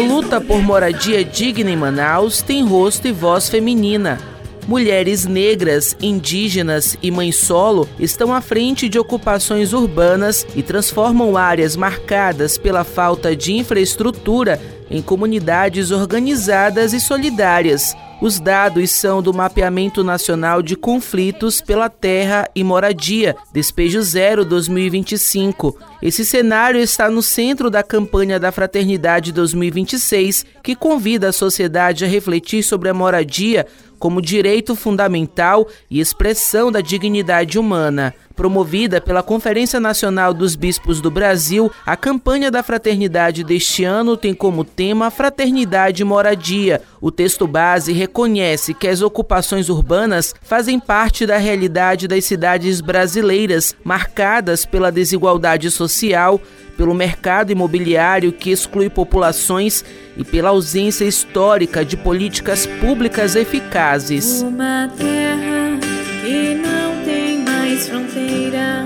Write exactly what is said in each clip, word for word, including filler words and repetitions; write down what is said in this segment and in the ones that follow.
luta por moradia digna em Manaus tem rosto e voz feminina. Mulheres negras, indígenas e mães solo estão à frente de ocupações urbanas e transformam áreas marcadas pela falta de infraestrutura em comunidades organizadas e solidárias. Os dados são do Mapeamento Nacional de Conflitos pela Terra e Moradia, Despejo Zero dois mil e vinte e cinco. Esse cenário está no centro da campanha da Fraternidade dois mil e vinte e seis, que convida a sociedade a refletir sobre a moradia como direito fundamental e expressão da dignidade humana. Promovida pela Conferência Nacional dos Bispos do Brasil, a campanha da Fraternidade deste ano tem como tema Fraternidade e Moradia. O texto base reconhece que as ocupações urbanas fazem parte da realidade das cidades brasileiras, marcadas pela desigualdade social, pelo mercado imobiliário que exclui populações e pela ausência histórica de políticas públicas eficazes. Uma terra que não tem mais fronteiras.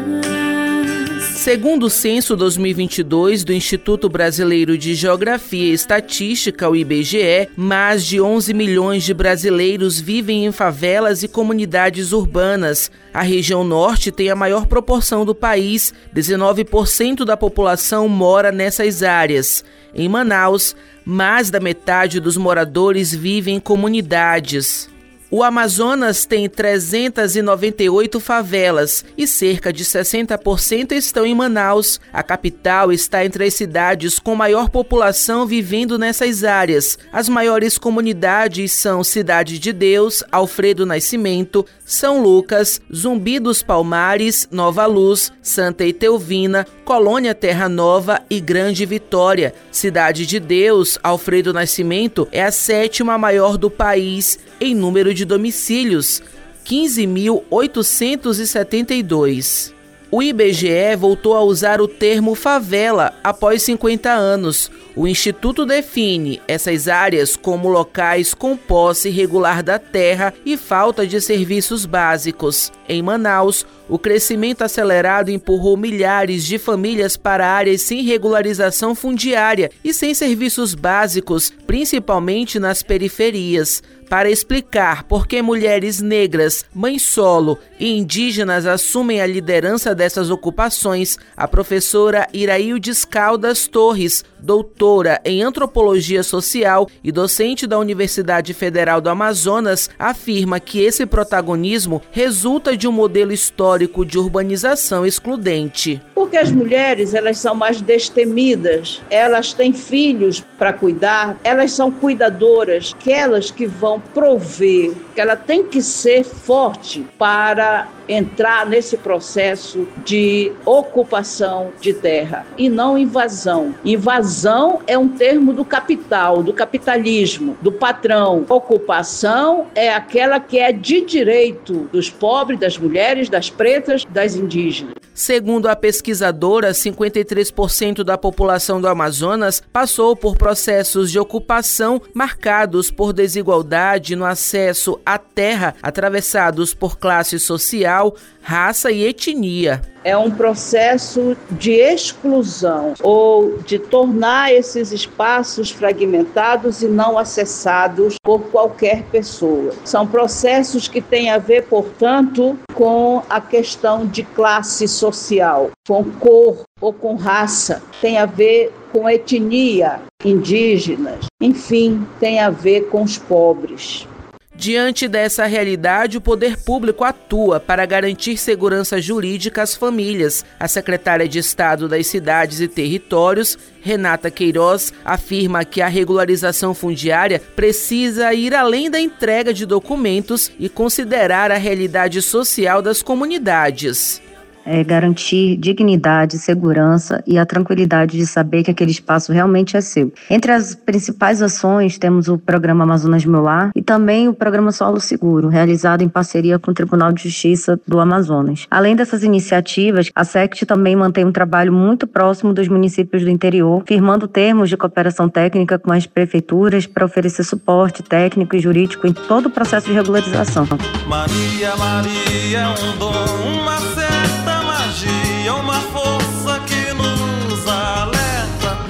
Segundo o Censo dois mil e vinte e dois do Instituto Brasileiro de Geografia e Estatística, o I B G E, mais de onze milhões de brasileiros vivem em favelas e comunidades urbanas. A região norte tem a maior proporção do país, dezenove por cento da população mora nessas áreas. Em Manaus, mais da metade dos moradores vive em comunidades. O Amazonas tem trezentas e noventa e oito favelas e cerca de sessenta por cento estão em Manaus. A capital está entre as cidades com maior população vivendo nessas áreas. As maiores comunidades são Cidade de Deus, Alfredo Nascimento, São Lucas, Zumbi dos Palmares, Nova Luz, Santa Etelvina, Colônia Terra Nova e Grande Vitória. Cidade de Deus, Alfredo Nascimento, é a sétima maior do país em número de domicílios, quinze mil oitocentos e setenta e dois. O I B G E voltou a usar o termo favela após cinquenta anos. O Instituto define essas áreas como locais com posse irregular da terra e falta de serviços básicos. Em Manaus, o crescimento acelerado empurrou milhares de famílias para áreas sem regularização fundiária e sem serviços básicos, principalmente nas periferias. Para explicar por que mulheres negras, mães solo e indígenas assumem a liderança dessas ocupações, a professora Iraildes Caldas Torres, doutora em Antropologia Social e docente da Universidade Federal do Amazonas, afirma que esse protagonismo resulta de um modelo histórico de urbanização excludente. Porque as mulheres, elas são mais destemidas, elas têm filhos para cuidar, elas são cuidadoras, aquelas que vão prover, que ela tem que ser forte para entrar nesse processo de ocupação de terra e não invasão. Invasão é um termo do capital, do capitalismo, do patrão. Ocupação é aquela que é de direito dos pobres, das mulheres, das pretas, das indígenas. Segundo a pesquisadora, cinquenta e três por cento da população do Amazonas passou por processos de ocupação marcados por desigualdade no acesso à terra, atravessados por classe social, raça e etnia. É um processo de exclusão ou de tornar esses espaços fragmentados e não acessados por qualquer pessoa. São processos que têm a ver, portanto, com a questão de classe social, com cor ou com raça, tem a ver com etnia, indígenas, enfim, tem a ver com os pobres. Diante dessa realidade, o poder público atua para garantir segurança jurídica às famílias. A secretária de Estado das Cidades e Territórios, Renata Queiroz, afirma que a regularização fundiária precisa ir além da entrega de documentos e considerar a realidade social das comunidades. É garantir dignidade, segurança e a tranquilidade de saber que aquele espaço realmente é seu. Entre as principais ações temos o Programa Amazonas Meu Lar e também o Programa Solo Seguro, realizado em parceria com o Tribunal de Justiça do Amazonas. Além dessas iniciativas, a SECT também mantém um trabalho muito próximo dos municípios do interior, firmando termos de cooperação técnica com as prefeituras para oferecer suporte técnico e jurídico em todo o processo de regularização. Maria, Maria é um dom, uma certa magia, uma força que nos alerta.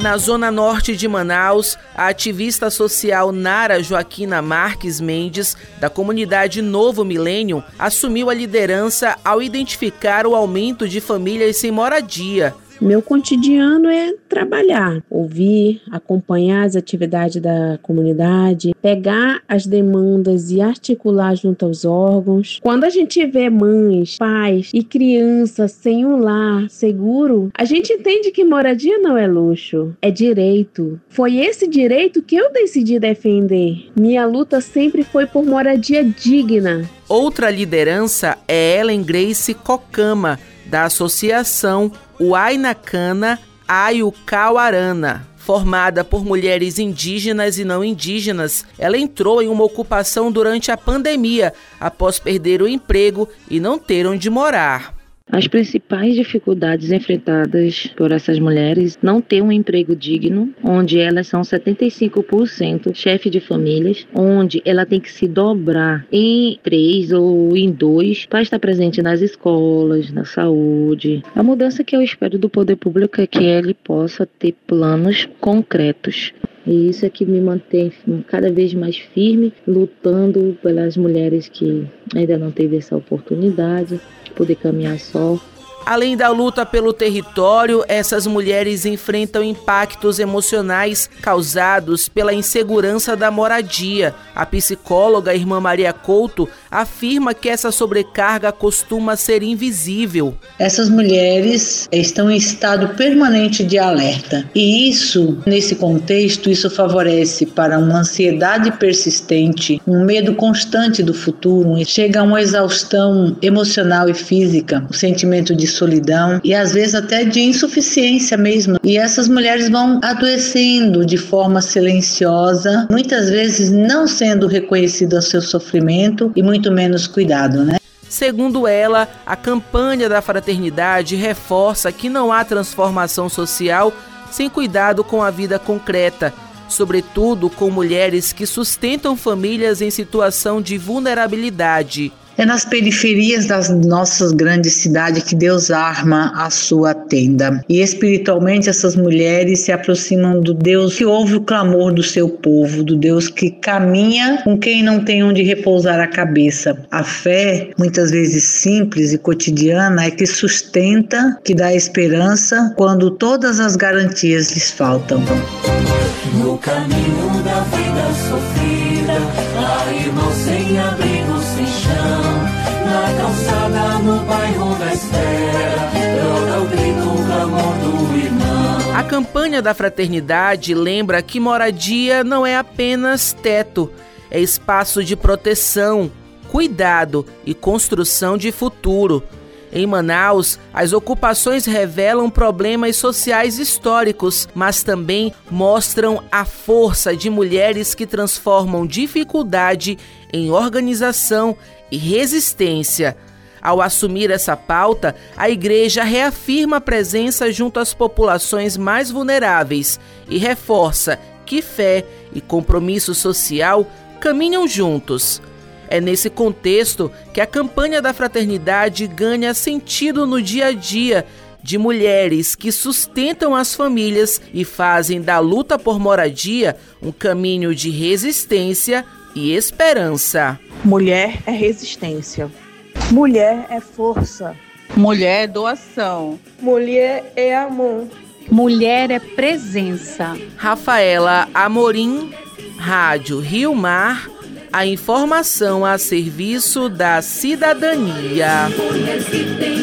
Na zona norte de Manaus, a ativista social Nara Joaquina Marques Mendes, da comunidade Novo Milênio, assumiu a liderança ao identificar o aumento de famílias sem moradia. Meu cotidiano é trabalhar, ouvir, acompanhar as atividades da comunidade, pegar as demandas e articular junto aos órgãos. Quando a gente vê mães, pais e crianças sem um lar seguro, a gente entende que moradia não é luxo, é direito. Foi esse direito que eu decidi defender. Minha luta sempre foi por moradia digna. Outra liderança é Ellen Grace Cocama, da associação Uainacana Ayucauarana. Formada por mulheres indígenas e não indígenas, ela entrou em uma ocupação durante a pandemia, após perder o emprego e não ter onde morar. As principais dificuldades enfrentadas por essas mulheres não ter um emprego digno, onde elas são setenta e cinco por cento chefe de famílias, onde ela tem que se dobrar em três ou em dois para estar presente nas escolas, na saúde. A mudança que eu espero do poder público é que ele possa ter planos concretos. E isso é que me mantém cada vez mais firme, lutando pelas mulheres que ainda não teve essa oportunidade de poder caminhar só. Além da luta pelo território, essas mulheres enfrentam impactos emocionais causados pela insegurança da moradia. A psicóloga Irmã Maria Couto afirma que essa sobrecarga costuma ser invisível. Essas mulheres estão em estado permanente de alerta. E isso, nesse contexto, isso favorece para uma ansiedade persistente, um medo constante do futuro, chega a uma exaustão emocional e física, o sentimento de solidão e às vezes até de insuficiência mesmo. E essas mulheres vão adoecendo de forma silenciosa, muitas vezes não sendo reconhecido o seu sofrimento e muito menos cuidado, né? Segundo ela, a campanha da fraternidade reforça que não há transformação social sem cuidado com a vida concreta, sobretudo com mulheres que sustentam famílias em situação de vulnerabilidade. É nas periferias das nossas grandes cidades que Deus arma a sua tenda. E espiritualmente essas mulheres se aproximam do Deus que ouve o clamor do seu povo, do Deus que caminha com quem não tem onde repousar a cabeça. A fé, muitas vezes simples e cotidiana, é que sustenta, que dá esperança quando todas as garantias lhes faltam. No caminho da vida sofrida, há irmãos sem abrigo, sem chão. Na calçada, no bairro da espera, troca o grito, o clamor do irmão. A campanha da fraternidade lembra que moradia não é apenas teto, é espaço de proteção, cuidado e construção de futuro. Em Manaus, as ocupações revelam problemas sociais históricos, mas também mostram a força de mulheres que transformam dificuldade em organização e resistência. Ao assumir essa pauta, a igreja reafirma a presença junto às populações mais vulneráveis e reforça que fé e compromisso social caminham juntos. É nesse contexto que a campanha da fraternidade ganha sentido no dia a dia de mulheres que sustentam as famílias e fazem da luta por moradia um caminho de resistência e esperança. Mulher é resistência. Mulher é força. Mulher é doação. Mulher é amor. Mulher é presença. Rafaela Amorim, Rádio Rio Mar, a informação a serviço da cidadania.